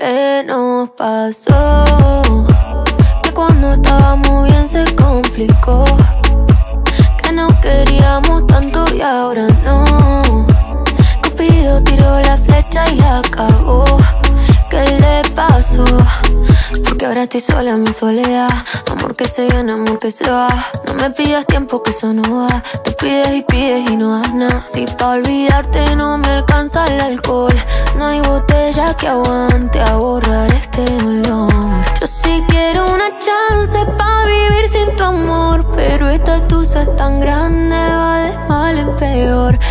¿Qué nos pasó? Que cuando estábamos bien se complicó. Que nos queríamos tanto y ahora no. Cupido tiró la flecha y la cagó. ¿Qué le pasó? Porque ahora estoy sola en mi soledad. Amor que se viene, amor que se va. No me pidas tiempo que eso no va. Tú pides y no das nada. Si pa' olvidarte no me alcanza el alcohol, no hay botella que aguante a borrar este dolor. Yo sí quiero una chance pa' vivir sin tu amor, pero esta tusa es tan grande, va de mal en peor.